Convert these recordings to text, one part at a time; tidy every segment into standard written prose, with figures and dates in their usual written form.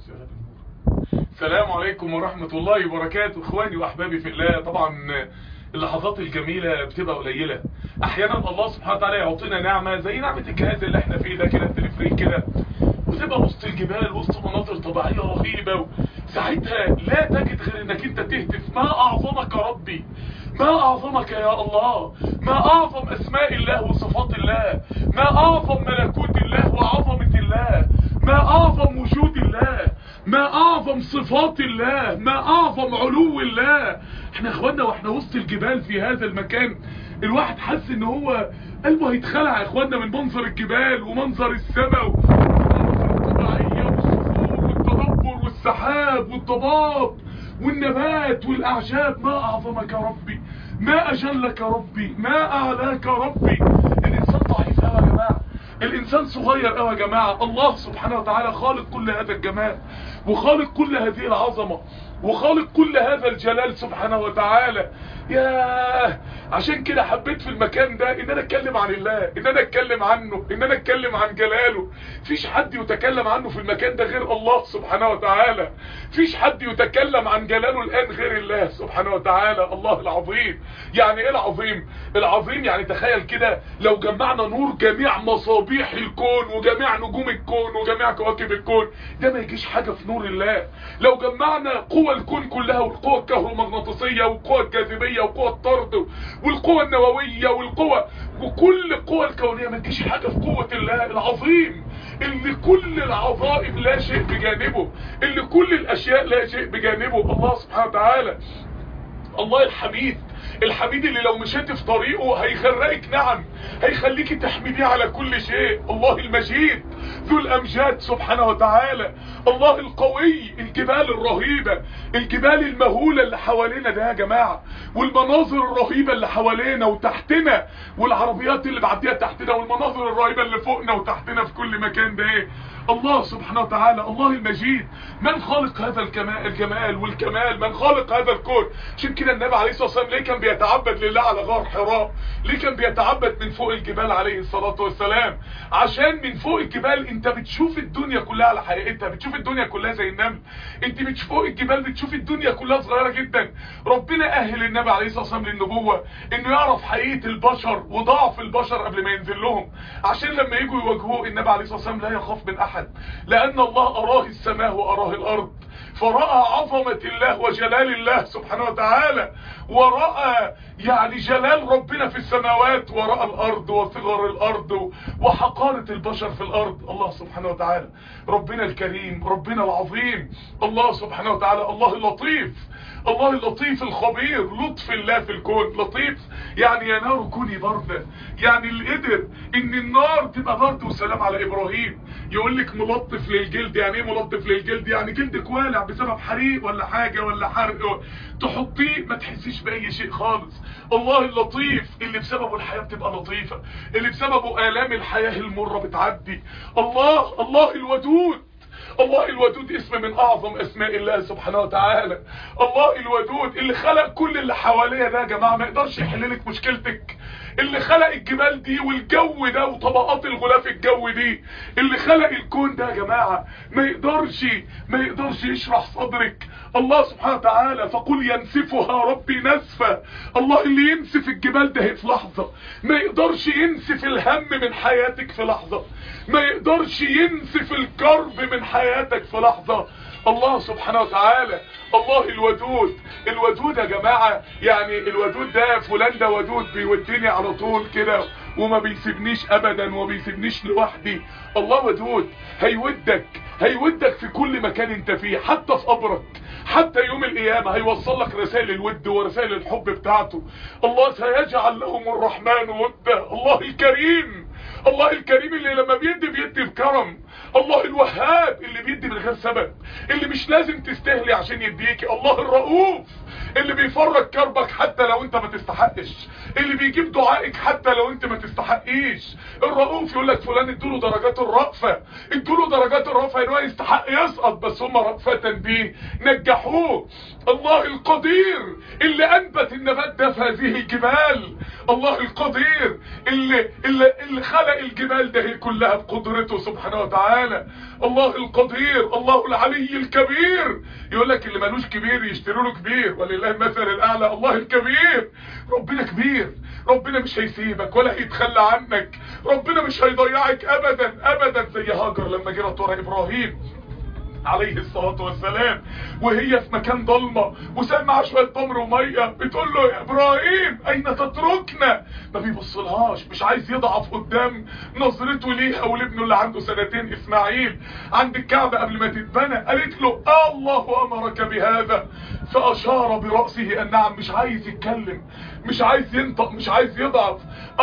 السلام عليكم ورحمة الله وبركاته. اخواني واحبابي في الله، طبعا اللحظات الجميلة بتبقى قليلة. احيانا الله سبحانه وتعالى يعطينا نعمة زي نعمة الجهاز اللي احنا فيه ده كده، التلفريك كده، وتبقى وسط الجبال وسط مناظر طبيعية رهيبة، ساعتها لا تجد غير انك انت تهتف: ما اعظمك يا ربي، ما اعظمك يا الله، ما اعظم اسماء الله وصفات الله، ما اعظم ملكوت الله وعظمة الله، ما اعظم وجود الله، ما اعظم صفات الله، ما اعظم علو الله. احنا اخوانا واحنا وسط الجبال في هذا المكان، الواحد حس ان هو قلبه هيتخلع يا اخوانا من منظر الجبال ومنظر السماء والمناظر الطبيعية والصخور والتدبر والسحاب والضباب والنبات والاعشاب. ما اعظمك يا ربي، ما اجلك يا ربي، ما اعلاك يا ربي. الانسان ضعيف قوي يا جماعه، الانسان صغير قوي يا جماعه. الله سبحانه وتعالى خالق كل هذا الجمال وخالق كل هذه العظمه وخالق كل هذا الجلال سبحانه وتعالى. ياه، عشان كده حبيت في المكان ده ان انا اتكلم عن الله، ان انا اتكلم عنه، ان انا اتكلم عن جلاله. فيش حد يتكلم عنه في المكان ده غير الله سبحانه وتعالى، فيش حد يتكلم عن جلاله الان غير الله سبحانه وتعالى. الله العظيم. يعني ايه العظيم؟ العظيم يعني تخيل كده لو جمعنا نور جميع مصابيح الكون وجميع نجوم الكون وجميع كواكب الكون، ده ما يجيش حاجة في نور الله. لو جمعنا قوى الكون كلها والقوى الكهرومغناطيسية والقوى الجاذبية وقوى الطرد والقوى النووية والقوى وكل القوى الكونية، ما تجيش حاجة في قوة الله العظيم، اللي كل العظائم لا شيء بجانبه، اللي كل الاشياء لا شيء بجانبه. الله سبحانه وتعالى. الله الحميد، الحميد اللي لو مشيت في طريقه هيغرقك نعم، هيخليك تحمديه على كل شيء. الله المجيد ذو الامجاد سبحانه وتعالى. الله القوي. الجبال الرهيبة، الجبال المهولة اللي حوالينا ده يا جماعة، والمناظر الرهيبة اللي حوالينا وتحتنا، والعربيات اللي بعديها تحتنا، والمناظر الرهيبة اللي فوقنا وتحتنا في كل مكان ده ايه؟ الله سبحانه وتعالى. الله المجيد. من خالق هذا الجمال والكمال؟ من خالق هذا الكون؟ عشان كده النبي عليه الصلاة والسلام ليه كان بيتعبد لله على غار حراء؟ ليه كان بيتعبد من فوق الجبال عليه الصلاة والسلام؟ عشان من فوق الجبال انت بتشوف الدنيا كلها على حقيقتها، بتشوف الدنيا كلها زي النمل. انت مش فوق الجبال بتشوف الدنيا كلها صغيرة جدا. ربنا اهل النبي عليه الصلاة والسلام للنبوة انه يعرف حقيقة البشر وضعف البشر قبل ما ينزل لهم، عشان لما يجوا يواجهوه النبي عليه الصلاة والسلام لا يخاف من احد، لان الله اراه السماء واراه الارض، فرأى عظمة الله وجلال الله سبحانه وتعالى، ورأى يعني جلال ربنا في السماوات، ورأى الارض وصغر الارض وحقارة البشر في الارض. الله سبحانه وتعالى. ربنا الكريم، ربنا العظيم. الله سبحانه وتعالى. الله اللطيف، الله اللطيف الخبير. لطف الله في الكون. لطيف يعني يا نار كوني باردة، يعني اللي قدر ان النار تبقى برد وسلام على ابراهيم. يقول لك ملطف للجلد. يعني ايه ملطف للجلد؟ يعني جلدك والع بسبب حريق ولا حاجة ولا حرق، تحطيه ما تحسيش باي شيء خالص. الله اللطيف اللي بسببه الحياة بتبقى لطيفة، اللي بسببه آلام الحياة المرة بتعدي. الله الودود. الله الودود اسم من اعظم اسماء الله سبحانه وتعالى. الله الودود اللي خلق كل اللي حواليه ده يا جماعه ما يقدرش يحل لك مشكلتك، اللي خلق الجبال دي والجو ده وطبقات الغلاف الجوي دي، اللي خلق الكون ده يا جماعه ما يقدرش يشرح صدرك. الله سبحانه وتعالى. فقل ينسفها ربي نسفا. الله اللي ينسف الجبال ده في لحظه، ما يقدرش ينسف الهم من حياتك في لحظه، ما يقدرش ينسف الكرب من حياتك في لحظة. الله سبحانه وتعالى. الله الودود. الودود يا جماعة يعني الودود ده فلان ده ودود بيوديني على طول كده وما بيسيبنيش ابدا وما بيسيبنيش لوحدي. الله ودود. هيودك في كل مكان انت فيه، حتى في قبرك، حتى يوم القيامة هيوصل لك رسائل الود ورسائل الحب بتاعته. الله سيجعل لهم الرحمن ودا. الله الكريم. الله الكريم اللي لما بيدي بكرم. الله الوهاب اللي بيدي من غير سبب، اللي مش لازم تستاهلي عشان يديكي. الله الرؤوف اللي بيفرج كربك حتى لو انت ما تستحقش، اللي بيجيب دعائك حتى لو انت ما تستحقيش. الرؤوف يقول لك فلان ادوله درجات الرأفة، ادوله درجات الرأفة ان هو يستحق يسقط بس هم رأفة بيه نجحوه. الله القدير اللي انبت النبات ده في هذه الجبال. الله القدير اللي خلق الجبال ده كلها بقدرته سبحانه وتعالى. وتعالى. الله القدير، الله العلي الكبير. يقول لك اللي مالوش كبير يشتروا له كبير، ولله المثل الاعلى. الله الكبير، ربنا كبير، ربنا مش هيسيبك ولا هيتخلى عنك، ربنا مش هيضيعك ابدا ابدا. زي هاجر لما جرت ورا ابراهيم عليه الصلاة والسلام وهي في مكان ضلمة وسمع شوية تمر ومية، بتقول له يا ابراهيم اين تتركنا؟ ما بيبصلهاش، مش عايز يضعف قدام نظرته ليها ولابنه اللي عنده 2 اسماعيل عند الكعبة قبل ما تتبنى. قالت له الله امرك بهذا؟ فاشار برأسه النعم. مش عايز يتكلم، مش عايز ينطق، مش عايز يضعف.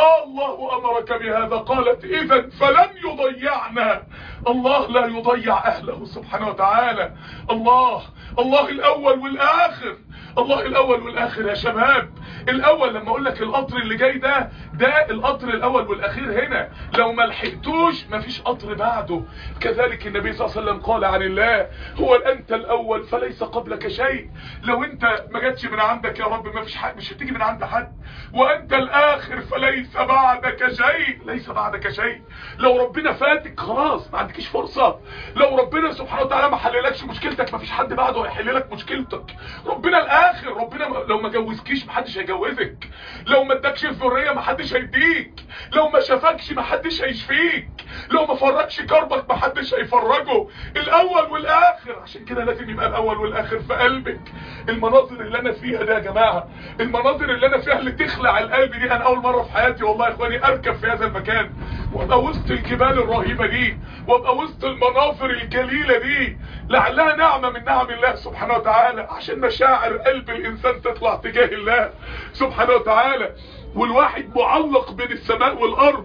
الله امرك بهذا. قالت اذا فلن يضيعنا. الله لا يضيع اهله سبحانه وتعالى. الله الاول والاخر، الله الاول والاخر يا شباب. الاول لما اقول لك القطر اللي جاي ده القطر الاول والاخير هنا، لو ما لحقتوش مفيش قطر بعده. كذلك النبي صلى الله عليه وسلم قال عن الله هو انت الاول فليس قبلك شيء. لو انت ما جاتش من عندك يا رب مفيش حاجه، مش هتيجي من عند حد. وانت الاخر فليس بعدك شيء، ليس بعدك شيء. لو ربنا فاتك خلاص ما عندكيش فرصه. لو ربنا سبحانه وتعالى ما حللكش مشكلتك مفيش حد بعده هيحل لك مشكلتك. ربنا الاخر، ربنا لو ما جوزكيش محدش هيجوزك، لو ما ادكش الذريه محدش هيديك، لو ما شافكش محدش هيشفيك، لو ما فرجش كربك محدش هيفرجه. الاول والاخر. عشان كده لازم يبقى الاول والاخر في قلبك. المناظر اللي انا فيها ده يا جماعه، المناظر اللي انا فيها اللي تخلع القلب دي. انا اول مره في حياتي والله يا اخواني اركب في هذا المكان وابقى وسط الجبال الرهيبه دي، وابقى وسط المناظر الجليله دي، لعلها نعمه من نعم الله سبحانه وتعالى، عشان مشاعر قلب الانسان تطلع تجاه الله سبحانه وتعالى. والواحد معلق بين السماء والارض،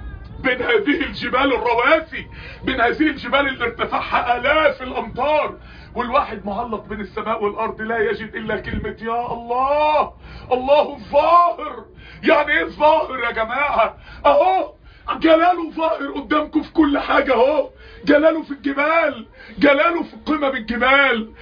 بين هذه الجبال الرواسي، بين هذه الجبال اللي ارتفاعها آلاف الأمتار، والواحد معلق بين السماء والأرض لا يجد إلا كلمة يا الله. الله الظاهر. يعني ايه الظاهر يا جماعة؟ اهو جلاله ظاهر قدامكم في كل حاجة اهو. جلاله في الجبال، جلاله في قمم الجبال،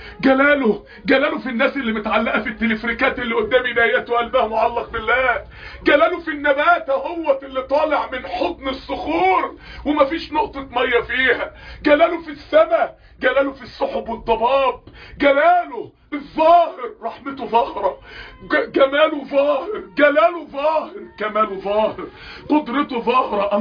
جلاله في الناس اللي متعلقة في التلفريكات اللي قدامي ديت وقلبها معلق بالله. جلاله في النبات اهوت اللي طالع من حضن الصخور ومفيش نقطة مية فيها. جلاله في السماء، جلاله في السحب والضباب. جلاله الظاهر، رحمته ظاهرة، جماله ظاهر، جلاله ظاهر، كماله ظاهر، قدرته ظاهرة.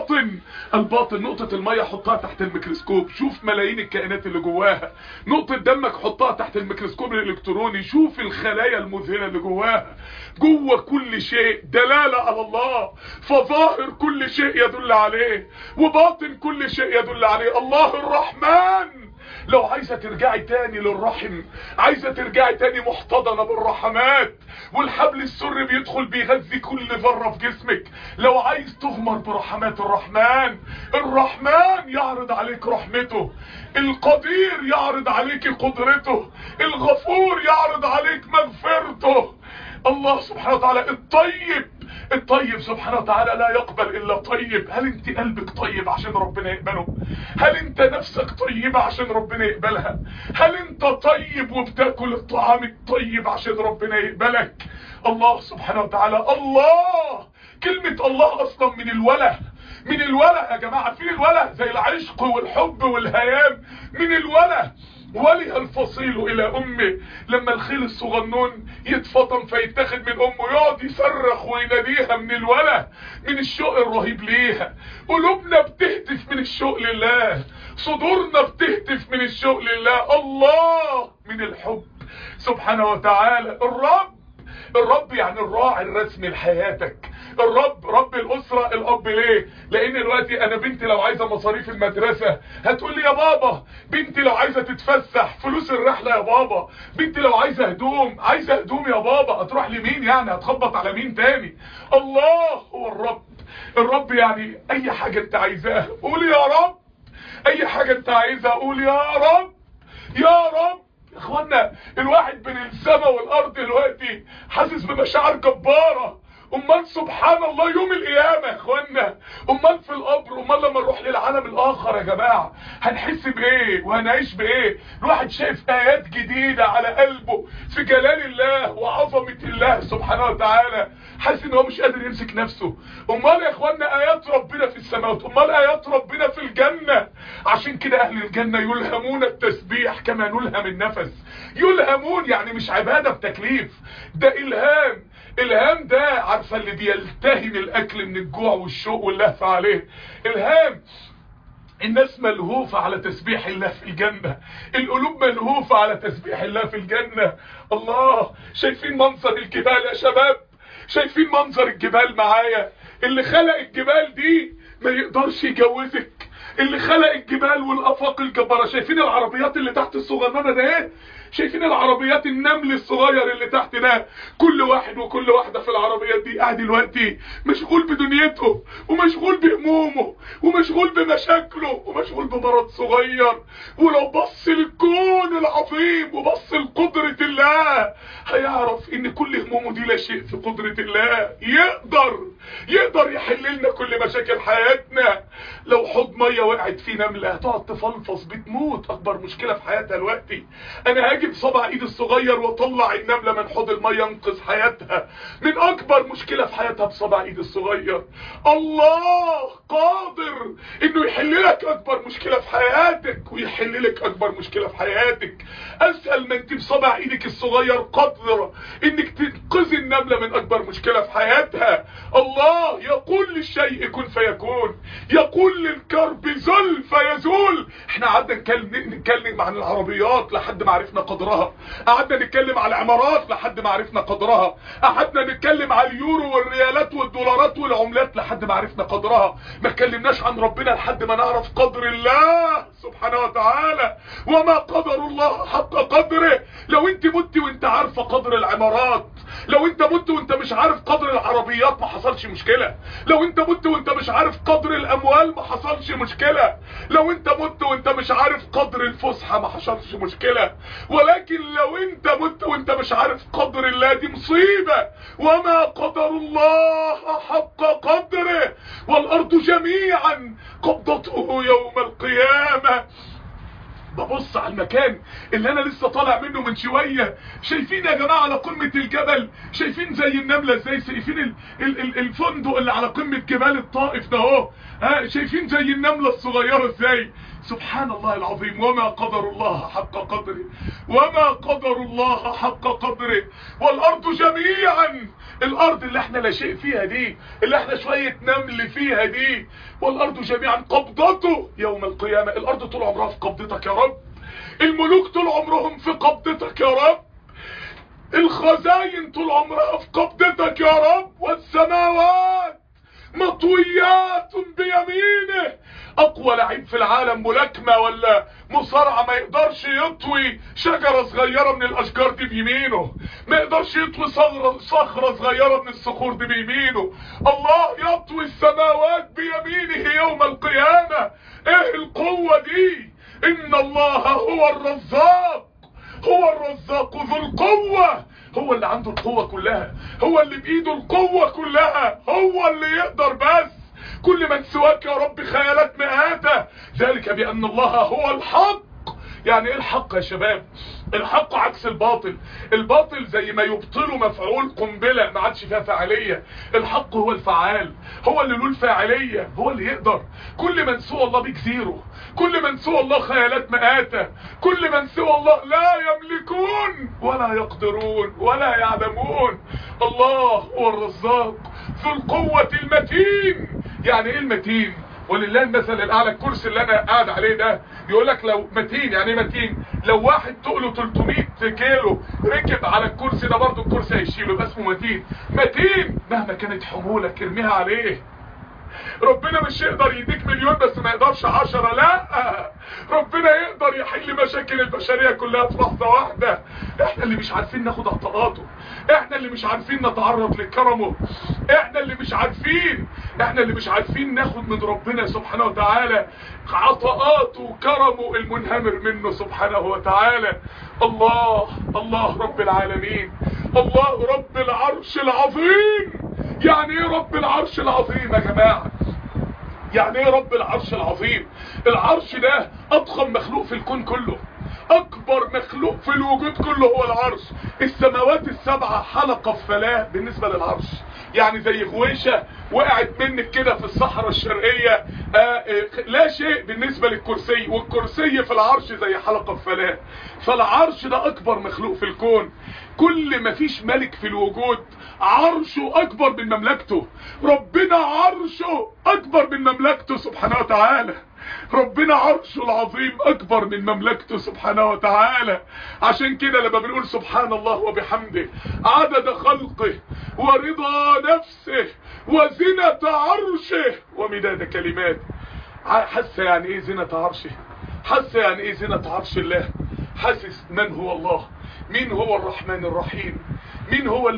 الباطن نقطة المية حطها تحت الميكروسكوب، شوف ملايين الكائنات اللي جواها. نقطة دمك حطها تحت الميكروسكوب الالكتروني، شوف الخلايا المذهلة اللي جواها. جوه كل شيء دلالة على الله. فظاهر كل شيء يدل عليه، وباطن كل شيء يدل عليه. الله الرحمن. لو عايزة ترجعي تاني للرحم، عايزة ترجعي تاني محتضنة بالرحمات، والحبل السري بيدخل بيغذي كل ذرة في جسمك. لو عايز تغمر برحمات الرحمن يعرض عليك رحمته، القدير يعرض عليك قدرته، الغفور يعرض عليك مغفرته. الله سبحانه وتعالى الطيب سبحانه وتعالى لا يقبل الا طيب. هل انت قلبك طيب عشان ربنا يقبله؟ هل انت نفسك طيبة عشان ربنا يقبلها؟ هل انت طيب وبتاكل الطعام الطيب عشان ربنا يقبلك؟ الله سبحانه وتعالى. الله، كلمة الله اصلا من الوله يا جماعة. فين الوله؟ زي العشق والحب والهيام، من الوله. ولي الفصيل الى امه. لما الخيل الصغنون يتفطم فيتاخد من امه يقعد يصرخ ويناديها من الوله، من الشوق الرهيب ليها. قلوبنا بتهتف من الشوق لله، صدورنا بتهتف من الشوق لله. الله من الحب سبحانه وتعالى. الرب يعني الراعي الرسمي لحياتك. رب الاسره الاب. ليه؟ لان دلوقتي انا بنتي لو عايزه مصاريف المدرسه هتقول لي يا بابا، بنتي لو عايزه تتفسح فلوس الرحله يا بابا، بنتي لو عايزه هدوم يا بابا، هتروح لمين يعني؟ هتخبط على مين تاني؟ الله هو الرب يعني اي حاجه انت عايزاها قول يا رب، اي حاجه انت عايزها قول يا رب يا رب. يا اخوانا الواحد بين السماء والارض دلوقتي حاسس بمشاعر جباره. امال سبحان الله يوم القيامة يا اخوانا، امال في القبر، امال لما نروح للعالم الاخر يا جماعة هنحس بايه وهنعيش بايه؟ الواحد شايف ايات جديدة على قلبه في جلال الله وعظمة الله سبحانه وتعالى، حاسس ان هو مش قادر يمسك نفسه. امال يا اخوانا ايات ربنا في السماوات، امال ايات ربنا في الجنة. عشان كده اهل الجنة يلهمون التسبيح كما نلهم النفس. يلهمون يعني مش عبادة بتكليف، ده الهام. الهام ده عارفة اللي بيلتهم الاكل من الجوع والشوق واللهفة عليه، الهام. الناس ملهوفة على تسبيح الله في الجنة، القلوب ملهوفة على تسبيح الله في الجنة. الله، شايفين منظر الجبال يا شباب؟ شايفين منظر الجبال معايا؟ اللي خلق الجبال دي ما يقدرش يجوزك، اللي خلق الجبال والافاق الجبارة. شايفين العربيات اللي تحت الصغننة ده ايه؟ شايفين العربيات النمل الصغير اللي تحت ده؟ كل واحد وكل واحدة في العربيات دي قاعد دلوقتي مشغول بدنيته ومشغول بهمومه ومشغول بمشاكله ومشغول بمرض صغير. ولو بص للكون العظيم وبص لقدرة الله هيعرف ان كل همومه دي لا شيء في قدرة الله. يقدر يحل لنا كل مشاكل حياتنا. لو حوض ميه وقعت فيه نمله هتقعد تفلفص بتموت، اكبر مشكله في حياتها دلوقتي. انا هاجي بصبع ايدي الصغير واطلع النمله من حوض الميه انقذ حياتها من اكبر مشكله في حياتها بصبع ايدي الصغير. الله قادر انه يحل لك اكبر مشكله في حياتك ويحل لك اكبر مشكله في حياتك. اسال ما انت بصبع ايدك الصغير قادره انك تنقذي النمله من اكبر مشكله في حياتها. الله يقول للشيء كن فيكون، يقول للكرب زل فيزول. احنا قعدنا نتكلم عن العربيات لحد ما عرفنا قدرها، قعدنا نتكلم على العمارات لحد ما عرفنا قدرها، قعدنا نتكلم على اليورو والريالات والدولارات والعملات لحد ما عرفنا قدرها. ما اتكلمناش عن ربنا لحد ما نعرف قدر الله سبحانه وتعالى. وما قدر الله حق قدره. لو انت مت وانت عارفه قدر العمارات، لو انت مت وانت مش عارف قدر العربيات ما حصلش مشكلة، لو انت مت وانت مش عارف قدر الاموال ما حصلش مشكلة، لو انت مت وانت مش عارف قدر الفسحة ما حصلش مشكلة. ولكن لو انت مت وانت مش عارف قدر الله دي مصيبة. وما قدر الله حق قدره والارض جميعا قبضته يوم القيامة. ببص على المكان اللي انا لسه طالع منه من شوية، شايفين يا جماعة على قمة الجبل، شايفين زي النملة ازاي، شايفين الفندق اللي على قمة جبال الطائف ده اهو، شايفين زي النملة الصغيرة ازاي. سبحان الله العظيم. وما قدر الله حق قدره، وما قدر الله حق قدره والارض جميعا. الارض اللي احنا لا شيء فيها دي، اللي احنا شوية نمل فيها دي، والارض جميعا قبضته يوم القيامة. الارض طول عمرها في قبضتك يا رب، الملوك طول عمرهم في قبضتك يا رب، الخزاين طول عمرها في قبضتك يا رب، والسماوات مطويات بيمينه. اقوى لعيب في العالم ملاكمة ولا مصارعة ما يقدرش يطوي شجرة صغيرة من الاشجار دي بيمينه، ما يقدرش يطوي صخرة صغيرة من الصخور دي بيمينه. الله يطوي السماوات بيمينه يوم القيامة. ايه القوة دي؟ ان الله هو الرزاق، هو الرزاق ذو القوة، هو اللي عنده القوة كلها، هو اللي بايده القوة كلها، هو اللي يقدر. بس كل من سواك يا رب خيالات مآتة. ذلك بأن الله هو الحق. يعني ايه الحق يا شباب؟ الحق عكس الباطل. الباطل زي ما يبطله مفعول قنبلة ما عادش فيها فاعلية. الحق هو الفعال، هو اللي له الفاعلية، هو اللي يقدر. كل من سوى الله بيكسيره، كل من سوى الله خيالات مآتة، كل من سوى الله لا يملكون ولا يقدرون ولا يعلمون. الله هو الرزاق ذو القوة المتين. يعني ايه المتين؟ ولله المثل الاعلى. الكرسي اللي انا قاعد عليه ده يقولك لو متين. يعني ايه متين؟ لو واحد تقله 300 كيلو ركب على الكرسي ده برضو الكرسي هيشيله، يبقى اسمه متين. متين مهما كانت حمولك ارميها عليه. ربنا مش يقدر يديك مليون بس ما يقدرش 10، لا، ربنا يقدر يحل مشاكل البشرية كلها في لحظة واحدة. احنا اللي مش عارفين ناخد عطاءاته، احنا اللي مش عارفين نتعرض لكرمه، احنا اللي مش عارفين ناخد من ربنا سبحانه وتعالى عطاءاته وكرمه المنهمر منه سبحانه وتعالى. الله رب العالمين، الله رب العرش العظيم يعني ايه رب العرش العظيم يا جماعة؟ يعني ايه رب العرش العظيم؟ العرش ده اضخم مخلوق في الكون كله، اكبر مخلوق في الوجود كله هو العرش. السماوات السبعة حلقة في فلاة بالنسبة للعرش، يعني زي غويشة وقعت منك كده في الصحراء الشرقية، لا شيء بالنسبة للكرسي، والكرسي في العرش زي حلقة في فلاة. فالعرش ده اكبر مخلوق في الكون. كل ما فيش ملك في الوجود عرشه اكبر من مملكته. ربنا عرشه اكبر من مملكته سبحانه وتعالى. ربنا عرشه العظيم اكبر من مملكته سبحانه وتعالى. عشان كده لما بنقول سبحان الله وبحمده عدد خلقه ورضا نفسه وزنة عرشه ومداد كلماته. حاسه يعني ايه زنة عرشه؟ حاسه يعني ايه زنة عرش الله؟ حاسس من هو الله؟ مين هو الرحمن الرحيم؟ مين هو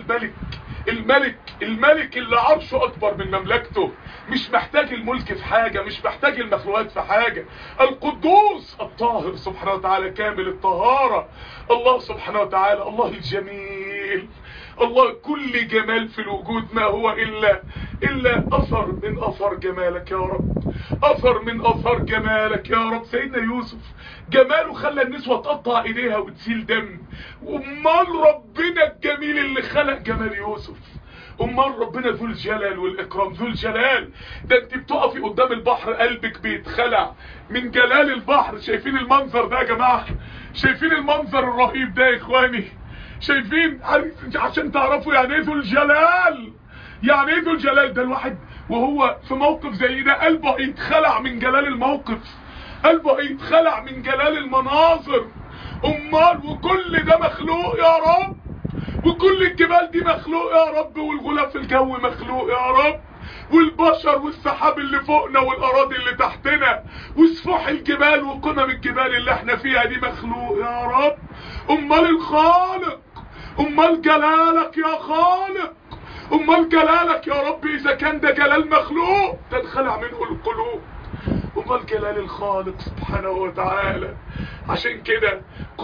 الملك اللي عرشه اكبر من مملكته، مش محتاج الملك في حاجة، مش محتاج المخلوقات في حاجة. القدوس الطاهر سبحانه وتعالى كامل الطهارة. الله سبحانه وتعالى الله الجميل. الله كل جمال في الوجود ما هو إلا أثر من أثر جمالك يا رب، أثر من أثر جمالك يا رب. سيدنا يوسف جماله خلى النسوة تقطع ايديها وتسيل دم. امال ربنا الجميل اللي خلق جمال يوسف، امال ربنا ذو الجلال والاكرام، ذو الجلال ده انت بتقفي قدام البحر قلبك بيتخلع من جلال البحر. شايفين المنظر ده يا جماعة؟ شايفين المنظر الرهيب ده يا اخواني؟ شايفين؟ عشان تعرفوا يعني ايه ذو الجلال، يعني ايه ذو الجلال ده. الواحد وهو في موقف زي ده قلبه يتخلع من جلال الموقف، قلبه يتخلع من جلال المناظر. امال وكل ده مخلوق يا رب، وكل الجبال دي مخلوق يا رب، والغلاف الجوي مخلوق يا رب، والبشر والسحاب اللي فوقنا والاراضي اللي تحتنا وسفوح الجبال وقمم الجبال اللي احنا فيها دي مخلوق يا رب. امال الخالق، امال جلالك يا خالق، امال جلالك يا رب اذا كان ده جلال مخلوق تنخلع منه القلوب، امال جلال الخالق سبحانه وتعالى. عشان كده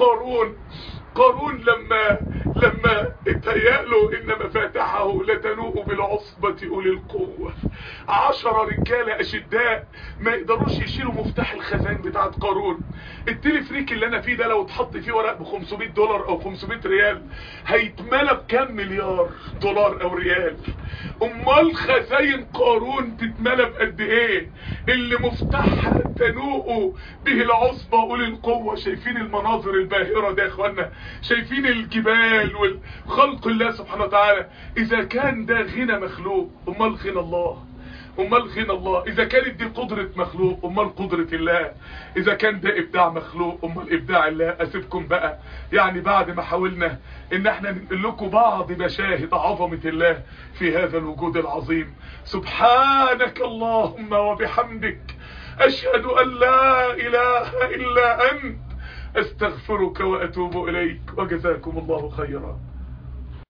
قارون لما اتهيأله ان مفاتحه لتنوء بالعصبة اولي القوة، 10 رجالة اشداء ما يقدروش يشيلوا مفتاح الخزان بتاعت قارون. التلفريك اللي انا فيه ده لو اتحط فيه ورق ب$500 او 500 ريال هيتملى بكام مليار دولار او ريال. امال خزاين قارون تتملى بقد ايه اللي مفتاحها تنوء به العصبة اولي القوة. شايفين المناظر الباهرة ده يا اخوانا؟ شايفين الجبال والخلق الله سبحانه وتعالى؟ اذا كان ده غنى مخلوق امال غنى الله، امال غنى الله. اذا كانت دي قدرة مخلوق امال قدرة الله. اذا كان ده ابداع مخلوق امال ابداع الله. اسيبكم بقى يعني بعد ما حاولنا ان احنا ننقل لكم بعض مشاهد عظمة الله في هذا الوجود العظيم. سبحانك اللهم وبحمدك اشهد ان لا اله الا انت استغفرك واتوب اليك، وجزاكم الله خيرا.